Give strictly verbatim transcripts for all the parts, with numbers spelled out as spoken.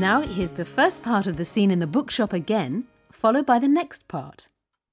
Now here's the first part of the scene in the bookshop again, followed by the next part.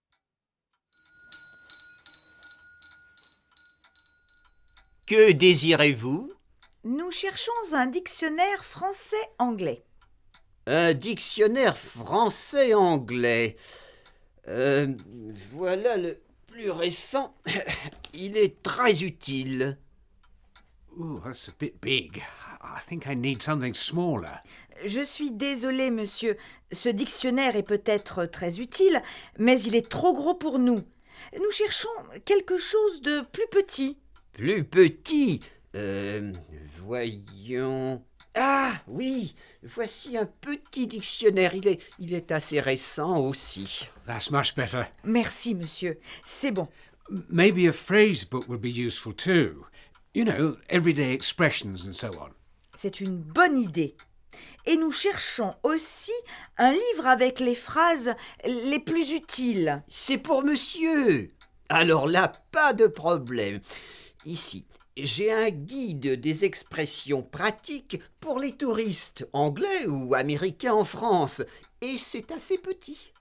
Que désirez-vous? Nous cherchons un dictionnaire français-anglais. Un dictionnaire français-anglais. Euh, voilà le plus récent. Il est très utile. Ooh, that's a bit big. I think I need something smaller. Je suis désolée, monsieur. Ce dictionnaire est peut-être très utile, mais il est trop gros pour nous. Nous cherchons quelque chose de plus petit. Plus petit? Euh, voyons... Ah, oui, voici un petit dictionnaire. Il est, il est assez récent aussi. That's much better. Merci, monsieur. C'est bon. Maybe a phrase book would be useful too. You know, everyday expressions and so on. C'est une bonne idée. Et nous cherchons aussi un livre avec les phrases les plus utiles. C'est pour monsieur. Alors là, pas de problème. Ici, j'ai un guide des expressions pratiques pour les touristes anglais ou américains en France. Et c'est assez petit.